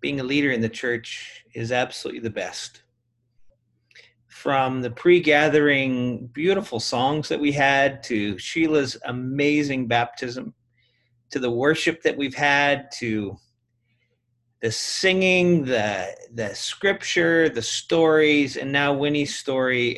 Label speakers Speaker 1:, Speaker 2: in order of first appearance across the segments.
Speaker 1: being a leader in the church is absolutely the best. From the pre-gathering beautiful songs that we had, to Sheila's amazing baptism, to the worship that we've had, to the singing, the scripture, the stories, and now Winnie's story.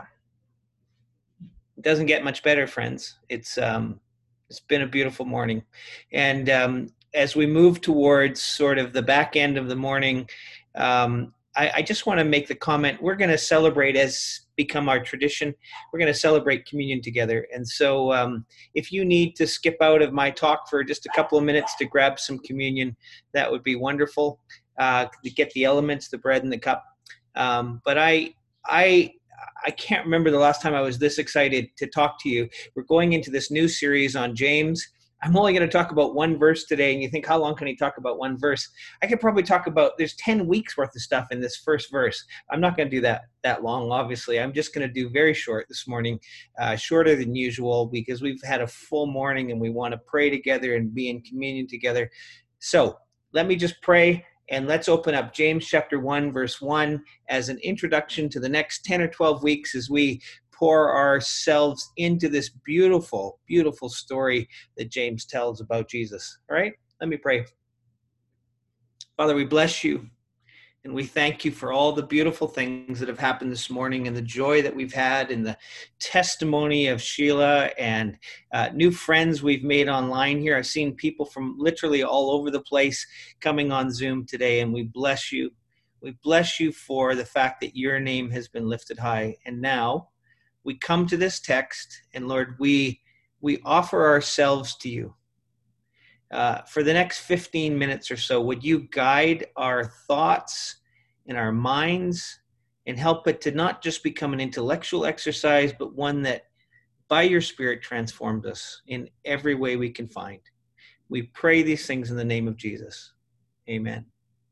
Speaker 1: It doesn't get much better, friends. It's been a beautiful morning. And as we move towards sort of the back end of the morning, I just want to make the comment, we're going to celebrate, as become our tradition, we're going to celebrate communion together. And so if you need to skip out of my talk for just a couple of minutes to grab some communion, that would be wonderful, to get the elements, the bread and the cup. But I can't remember the last time I was this excited to talk to you. We're going into this new series on James. I'm only going to talk about one verse today, and you think, how long can he talk about one verse? I could probably talk about, there's 10 weeks worth of stuff in this first verse. I'm not going to do that long, obviously. I'm just going to do very short this morning, shorter than usual, because we've had a full morning and we want to pray together and be in communion together. So let me just pray. And let's open up James chapter 1, verse 1 as an introduction to the next 10 or 12 weeks as we pour ourselves into this beautiful, beautiful story that James tells about Jesus. All right, let me pray. Father, we bless you. And we thank you for all the beautiful things that have happened this morning, and the joy that we've had, and the testimony of Sheila, and new friends we've made online here. I've seen people from literally all over the place coming on Zoom today, and we bless you. We bless you for the fact that your name has been lifted high. And now we come to this text, and Lord, we offer ourselves to you. For the next 15 minutes or so, would you guide our thoughts and our minds and help it to not just become an intellectual exercise, but one that by your Spirit transformed us in every way we can find. We pray these things in the name of Jesus. Amen.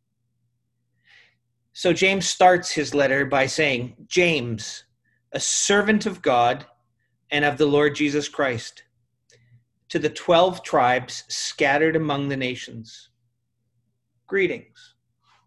Speaker 1: So James starts his letter by saying, James, a servant of God and of the Lord Jesus Christ, to the 12 tribes scattered among the nations, greetings.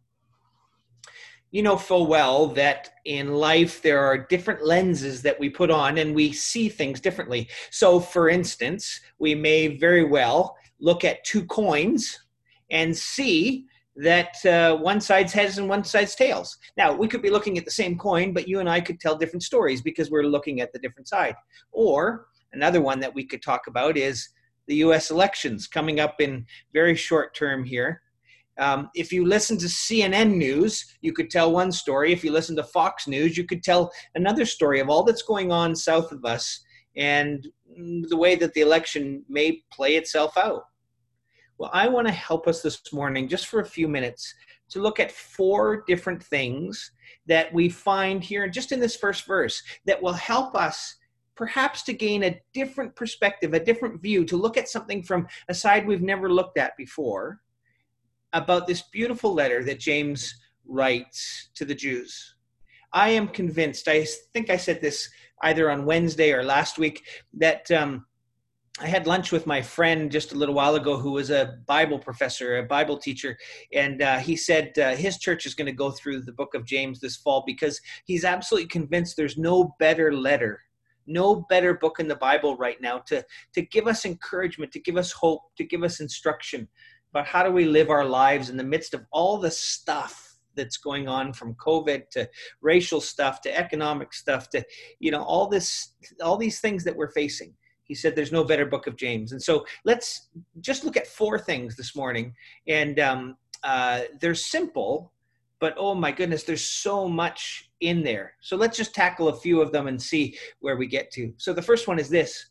Speaker 1: You know full well that in life there are different lenses that we put on and we see things differently. So for instance, we may very well look at two coins and see that one side's heads and one side's tails. Now, we could be looking at the same coin, but you and I could tell different stories because we're looking at the different side. Or another one that we could talk about is the U.S. elections coming up in very short term here. If you listen to CNN news, you could tell one story. If you listen to Fox News, you could tell another story of all that's going on south of us and the way that the election may play itself out. Well, I want to help us this morning just for a few minutes to look at 4 different things that we find here just in this first verse that will help us perhaps to gain a different perspective, a different view, to look at something from a side we've never looked at before about this beautiful letter that James writes to the Jews. I am convinced, I think I said this either on Wednesday or last week, that I had lunch with my friend just a little while ago who was a Bible professor, a Bible teacher, and he said his church is going to go through the book of James this fall because he's absolutely convinced there's no better letter, no better book in the Bible right now to give us encouragement, to give us hope, to give us instruction about how do we live our lives in the midst of all the stuff that's going on, from COVID to racial stuff to economic stuff to, all these things that we're facing. He said there's no better book of James. And so let's just look at 4 things this morning. And they're simple, but oh my goodness, there's so much in there. So let's just tackle a few of them and see where we get to. So the first one is this.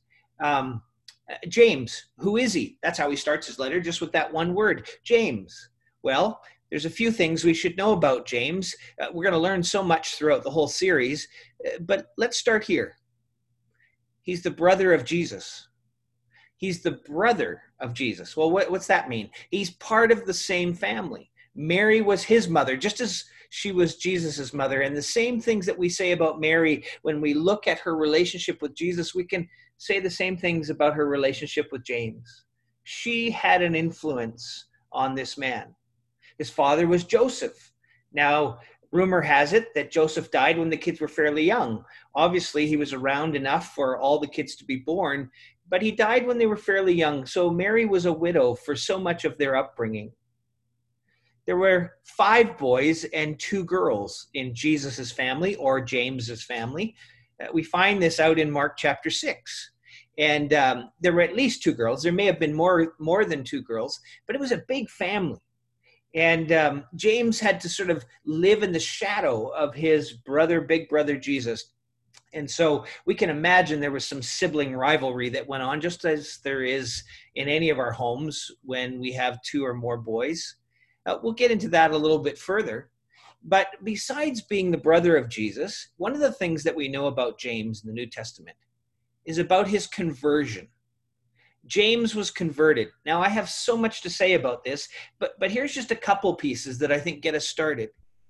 Speaker 1: James, who is he? That's how he starts his letter, just with that one word, James. Well, there's a few things we should know about James. We're going to learn so much throughout the whole series, but let's start here. He's the brother of Jesus. He's the brother of Jesus. Well, what's that mean? He's part of the same family. Mary was his mother, just as she was Jesus's mother. And the same things that we say about Mary, when we look at her relationship with Jesus, we can say the same things about her relationship with James. She had an influence on this man. His father was Joseph. Now, rumor has it that Joseph died when the kids were fairly young. Obviously, he was around enough for all the kids to be born, but he died when they were fairly young. So Mary was a widow for so much of their upbringing. There were 5 boys and 2 girls in Jesus's family, or James's family. We find this out in Mark chapter 6. And there were at least 2 girls. There may have been more than 2 girls, but it was a big family. And James had to sort of live in the shadow of his big brother Jesus. And so we can imagine there was some sibling rivalry that went on, just as there is in any of our homes when we have 2 or more boys. We'll get into that a little bit further. But besides being the brother of Jesus, one of the things that we know about James in the New Testament is about his conversion. James was converted. Now, I have so much to say about this, but here's just a couple pieces that I think get us started.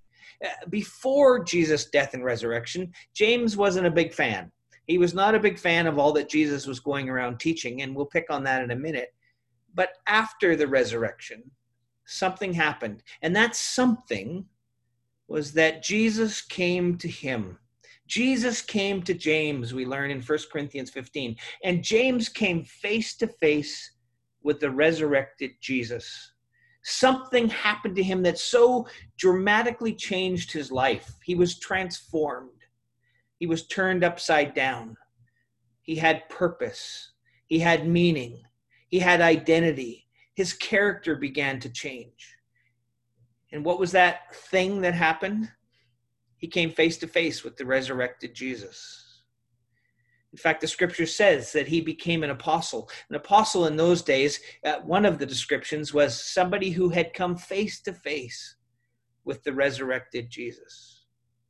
Speaker 1: Before Jesus' death and resurrection, James wasn't a big fan. He was not a big fan of all that Jesus was going around teaching, and we'll pick on that in a minute. But after the resurrection, something happened. And that something was that Jesus came to him. Jesus came to James, we learn in 1 Corinthians 15. And James came face to face with the resurrected Jesus. Something happened to him that so dramatically changed his life. He was transformed. He was turned upside down. He had purpose. He had meaning. He had identity. His character began to change. And what was that thing that happened? He came face to face with the resurrected Jesus. In fact, the scripture says that he became an apostle. An apostle in those days, one of the descriptions was somebody who had come face to face with the resurrected Jesus.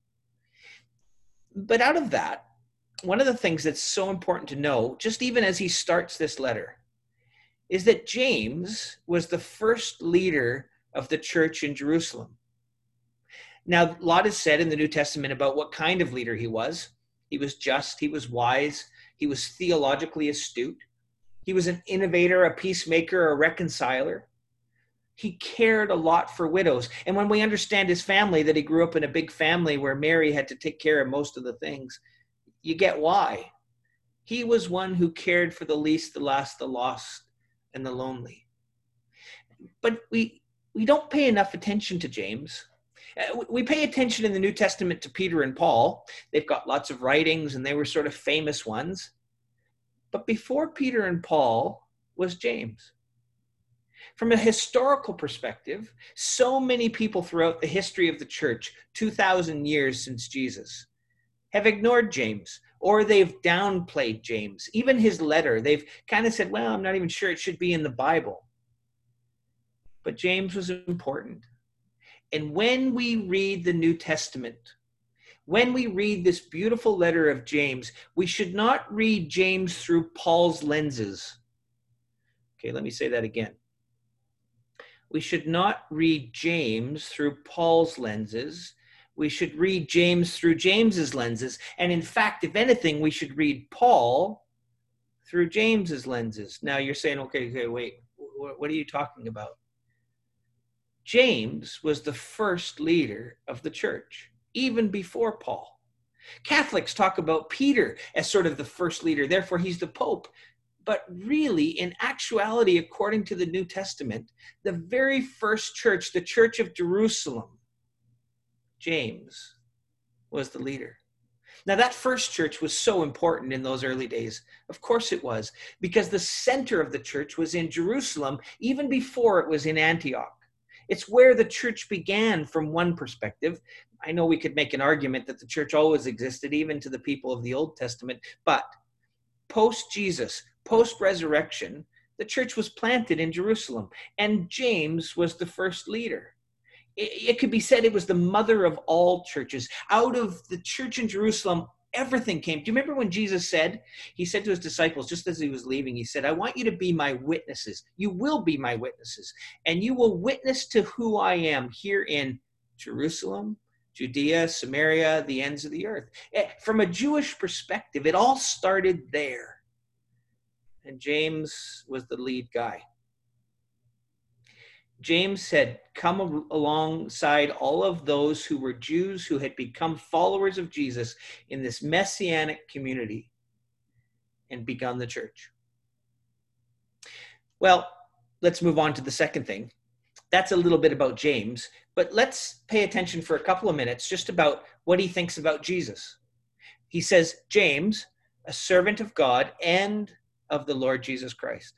Speaker 1: But out of that, one of the things that's so important to know, just even as he starts this letter, is that James was the first leader of the church in Jerusalem. Now, a lot is said in the New Testament about what kind of leader he was. He was just, he was wise, he was theologically astute. He was an innovator, a peacemaker, a reconciler. He cared a lot for widows. And when we understand his family, that he grew up in a big family where Mary had to take care of most of the things, you get why. He was one who cared for the least, the last, the lost, and the lonely. But we don't pay enough attention to James. We pay attention in the New Testament to Peter and Paul. They've got lots of writings, and they were sort of famous ones. But before Peter and Paul was James. From a historical perspective, so many people throughout the history of the church, 2,000 years since Jesus, have ignored James, or they've downplayed James. Even his letter, they've kind of said, well, I'm not even sure it should be in the Bible. But James was important. And when we read the New Testament, when we read this beautiful letter of James, we should not read James through Paul's lenses. Okay, let me say that again. We should not read James through Paul's lenses. We should read James through James's lenses. And in fact, if anything, we should read Paul through James's lenses. Now you're saying, okay, wait, what are you talking about? James was the first leader of the church, even before Paul. Catholics talk about Peter as sort of the first leader, therefore he's the Pope. But really, in actuality, according to the New Testament, the very first church, the Church of Jerusalem, James was the leader. Now, that first church was so important in those early days. Of course it was, because the center of the church was in Jerusalem, even before it was in Antioch. It's where the church began from one perspective. I know we could make an argument that the church always existed, even to the people of the Old Testament, but post-Jesus, post-resurrection, the church was planted in Jerusalem, and James was the first leader. It could be said it was the mother of all churches. Out of the church in Jerusalem, everything came. Do you remember when Jesus said, he said to his disciples, just as he was leaving, he said, I want you to be my witnesses. You will be my witnesses, and you will witness to who I am here in Jerusalem, Judea, Samaria, the ends of the earth. From a Jewish perspective, it all started there. And James was the lead guy. James had come alongside all of those who were Jews who had become followers of Jesus in this messianic community and begun the church. Well, let's move on to the second thing. That's a little bit about James, but let's pay attention for a couple of minutes just about what he thinks about Jesus. He says, James, a servant of God and of the Lord Jesus Christ.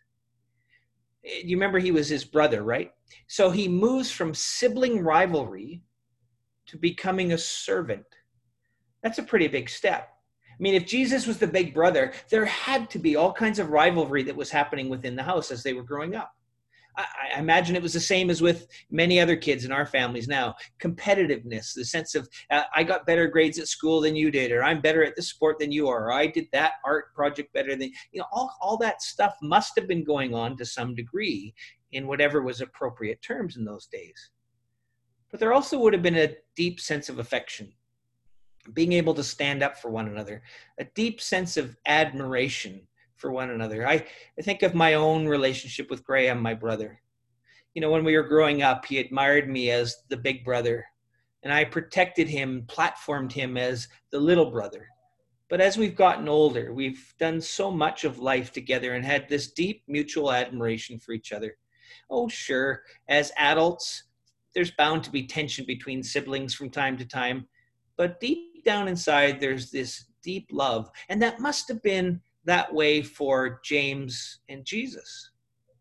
Speaker 1: You remember he was his brother, right? So he moves from sibling rivalry to becoming a servant. That's a pretty big step. I mean, if Jesus was the big brother, there had to be all kinds of rivalry that was happening within the house as they were growing up. I imagine it was the same as with many other kids in our families now. Competitiveness, the sense of I got better grades at school than you did, or I'm better at this sport than you are, or I did that art project better than, all that stuff must have been going on to some degree in whatever was appropriate terms in those days. But there also would have been a deep sense of affection, being able to stand up for one another, a deep sense of admiration for one another. I think of my own relationship with Graham, my brother. When we were growing up, he admired me as the big brother, and I protected him, platformed him as the little brother. But as we've gotten older, we've done so much of life together and had this deep mutual admiration for each other. Oh, sure, as adults, there's bound to be tension between siblings from time to time, but deep down inside, there's this deep love, and that must have been that way for James and Jesus.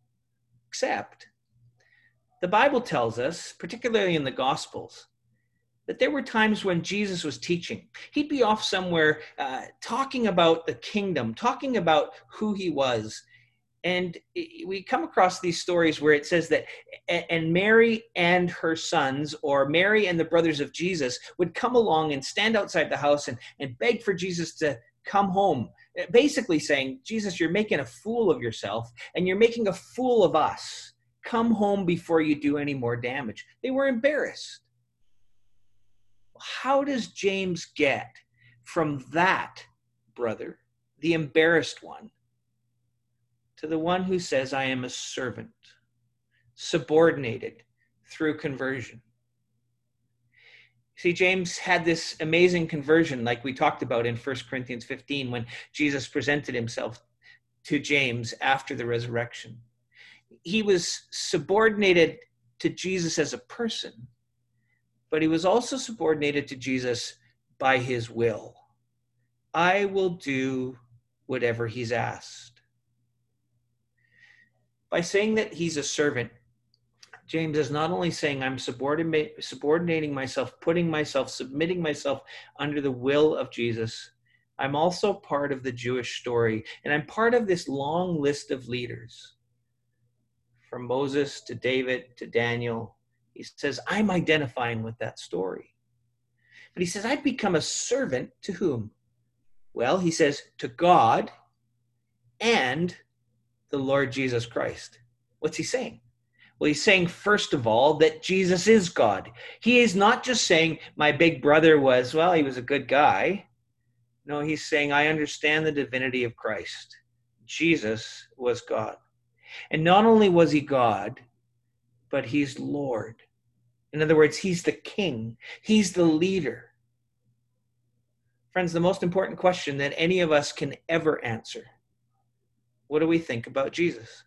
Speaker 1: Except the Bible tells us, particularly in the Gospels, that there were times when Jesus was teaching. He'd be off somewhere talking about the kingdom, talking about who he was. And we come across these stories where it says that, and Mary and her sons, or Mary and the brothers of Jesus, would come along and stand outside the house and beg for Jesus to come home. Basically saying, Jesus, you're making a fool of yourself, and you're making a fool of us. Come home before you do any more damage. They were embarrassed. How does James get from that brother, the embarrassed one, to the one who says, I am a servant, subordinated through conversion? See, James had this amazing conversion, like we talked about in 1 Corinthians 15, when Jesus presented himself to James after the resurrection. He was subordinated to Jesus as a person, but he was also subordinated to Jesus by his will. I will do whatever he's asked. By saying that he's a servant, James is not only saying I'm subordinating myself, submitting myself under the will of Jesus. I'm also part of the Jewish story, and I'm part of this long list of leaders. From Moses to David to Daniel, he says, I'm identifying with that story. But he says, I've become a servant to whom? Well, he says, to God and the Lord Jesus Christ. What's he saying? Well, he's saying, first of all, that Jesus is God. He is not just saying my big brother was, well, he was a good guy. No, he's saying, I understand the divinity of Christ. Jesus was God. And not only was he God, but he's Lord. In other words, he's the king. He's the leader. Friends, the most important question that any of us can ever answer: what do we think about Jesus?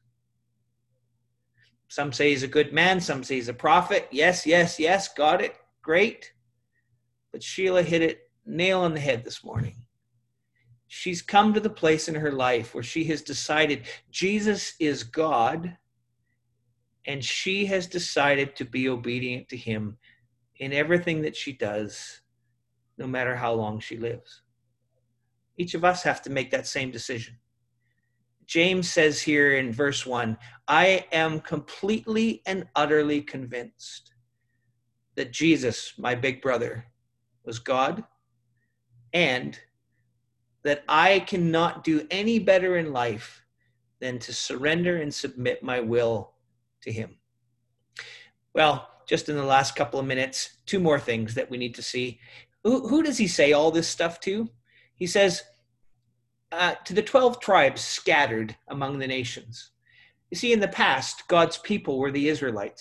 Speaker 1: Some say he's a good man. Some say he's a prophet. Yes, got it. Great. But Sheila hit it nail on the head this morning. She's come to the place in her life where she has decided Jesus is God, and she has decided to be obedient to him in everything that she does, no matter how long she lives. Each of us have to make that same decision. James says here in verse 1, I am completely and utterly convinced that Jesus, my big brother, was God, and that I cannot do any better in life than to surrender and submit my will to him. Well, just in the last couple of minutes, two more things that we need to see. Who does he say all this stuff to? He says, to the 12 tribes scattered among the nations. You see, in the past, God's people were the Israelites.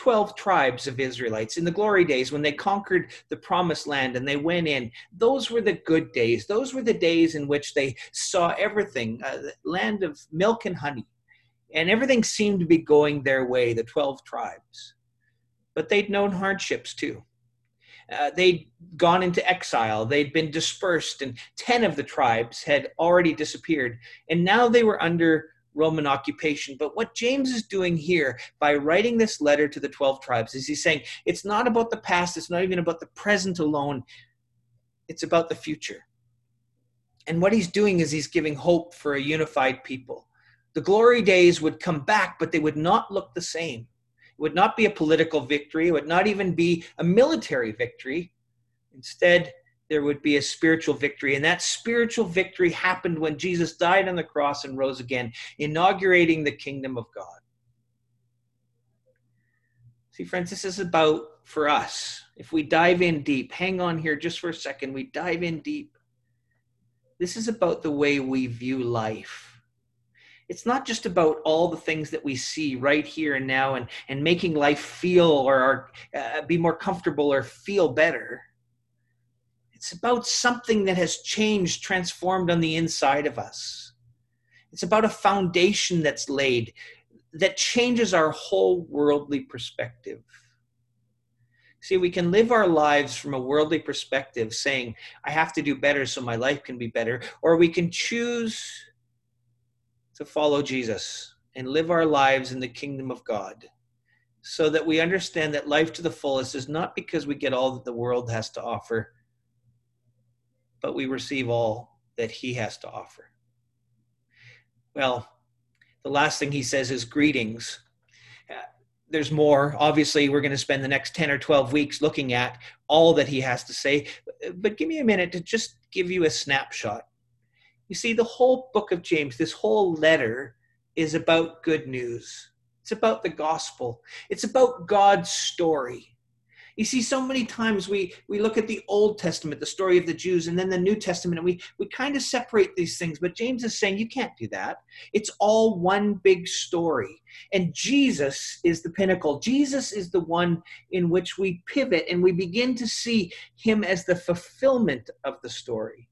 Speaker 1: 12 tribes of Israelites in the glory days when they conquered the promised land and they went in. Those were the good days. Those were the days in which they saw everything, the land of milk and honey. And everything seemed to be going their way, the 12 tribes. But they'd known hardships too. They'd gone into exile. They'd been dispersed, and 10 of the tribes had already disappeared. And now they were under Roman occupation. But what James is doing here by writing this letter to the 12 tribes is he's saying it's not about the past. It's not even about the present alone. It's about the future. And what he's doing is he's giving hope for a unified people. The glory days would come back, but they would not look the same. It would not be a political victory. It would not even be a military victory. Instead, there would be a spiritual victory. And that spiritual victory happened when Jesus died on the cross and rose again, inaugurating the kingdom of God. See, friends, this is about, for us, if we dive in deep, hang on here just for a second, we dive in deep. This is about the way we view life. It's not just about all the things that we see right here and now and making life feel or be more comfortable or feel better. It's about something that has changed, transformed on the inside of us. It's about a foundation that's laid that changes our whole worldly perspective. See, we can live our lives from a worldly perspective saying, I have to do better so my life can be better. Or we can choose to follow Jesus and live our lives in the kingdom of God so that we understand that life to the fullest is not because we get all that the world has to offer, but we receive all that he has to offer. Well, the last thing he says is greetings. There's more. Obviously, we're going to spend the next 10 or 12 weeks looking at all that he has to say. But give me a minute to just give you a snapshot. You see, the whole book of James, this whole letter, is about good news. It's about the gospel. It's about God's story. You see, so many times we look at the Old Testament, the story of the Jews, and then the New Testament, and we kind of separate these things. But James is saying you can't do that. It's all one big story. And Jesus is the pinnacle. Jesus is the one in which we pivot, and we begin to see him as the fulfillment of the story.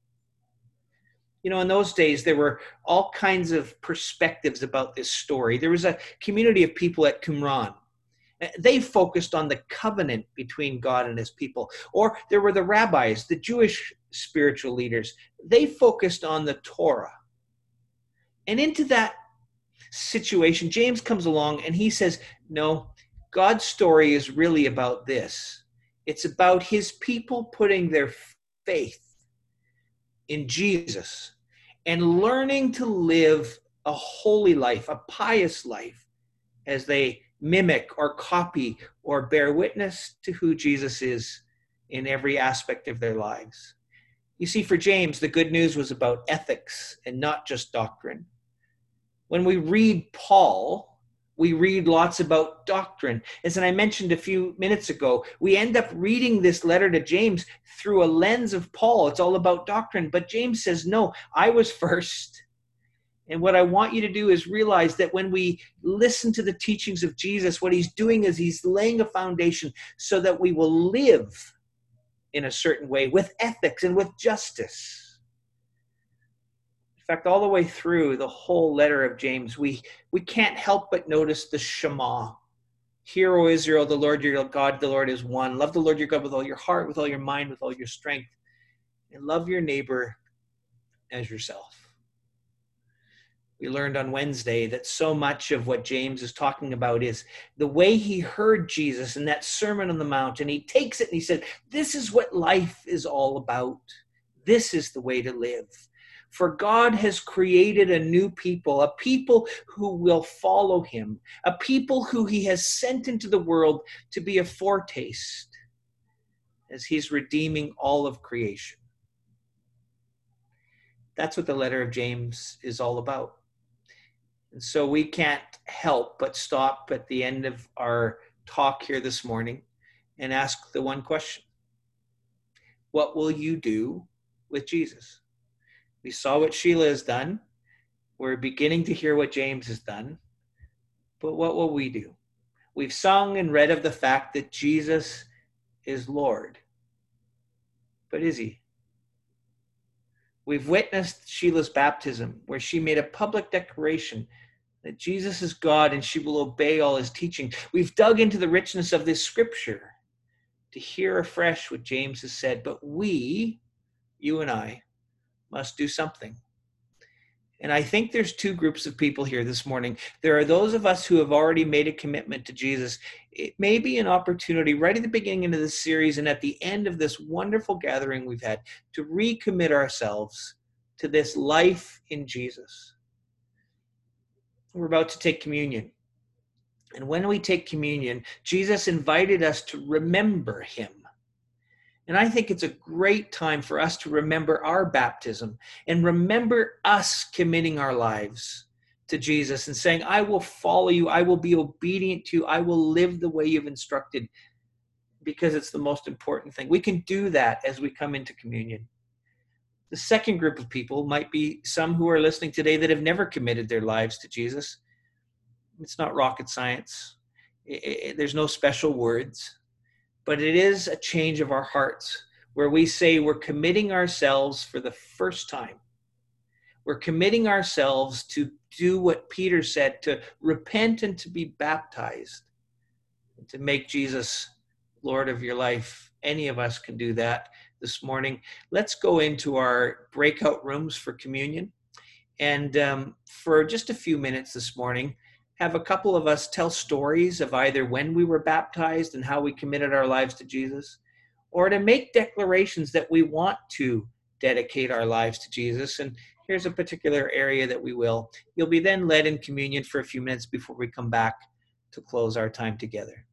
Speaker 1: You know, in those days, there were all kinds of perspectives about this story. There was a community of people at Qumran. They focused on the covenant between God and his people. Or there were the rabbis, the Jewish spiritual leaders. They focused on the Torah. And into that situation, James comes along and he says, no, God's story is really about this. It's about his people putting their faith in Jesus and learning to live a holy life, a pious life, as they mimic or copy or bear witness to who Jesus is in every aspect of their lives. You see, for James, the good news was about ethics and not just doctrine. When we read Paul, we read lots about doctrine. As I mentioned a few minutes ago, we end up reading this letter to James through a lens of Paul. It's all about doctrine. But James says, no, I was first. And what I want you to do is realize that when we listen to the teachings of Jesus, what he's doing is he's laying a foundation so that we will live in a certain way with ethics and with justice. In fact, all the way through the whole letter of James, we can't help but notice the Shema. Hear, O Israel, the Lord your God, the Lord is one. Love the Lord your God with all your heart, with all your mind, with all your strength. And love your neighbor as yourself. We learned on Wednesday that so much of what James is talking about is the way he heard Jesus in that Sermon on the Mount, and he takes it and he said, this is what life is all about. This is the way to live. For God has created a new people, a people who will follow him, a people who he has sent into the world to be a foretaste as he's redeeming all of creation. That's what the letter of James is all about. And so we can't help but stop at the end of our talk here this morning and ask the one question. What will you do with Jesus? We saw what Sheila has done. We're beginning to hear what James has done. But what will we do? We've sung and read of the fact that Jesus is Lord. But is he? We've witnessed Sheila's baptism, where she made a public declaration that Jesus is God and she will obey all his teaching. We've dug into the richness of this scripture to hear afresh what James has said. But we, you and I, must do something. And I think there's two groups of people here this morning. There are those of us who have already made a commitment to Jesus. It may be an opportunity right at the beginning of this series and at the end of this wonderful gathering we've had to recommit ourselves to this life in Jesus. We're about to take communion. And when we take communion, Jesus invited us to remember him. And I think it's a great time for us to remember our baptism and remember us committing our lives to Jesus and saying, I will follow you. I will be obedient to you. I will live the way you've instructed, because it's the most important thing. We can do that as we come into communion. The second group of people might be some who are listening today that have never committed their lives to Jesus. It's not rocket science. There's no special words. But it is a change of our hearts where we say we're committing ourselves for the first time. We're committing ourselves to do what Peter said, to repent and to be baptized, and to make Jesus Lord of your life. Any of us can do that this morning. Let's go into our breakout rooms for communion. And for just a few minutes this morning, have a couple of us tell stories of either when we were baptized and how we committed our lives to Jesus, or to make declarations that we want to dedicate our lives to Jesus. And here's a particular area that we will. You'll be then led in communion for a few minutes before we come back to close our time together.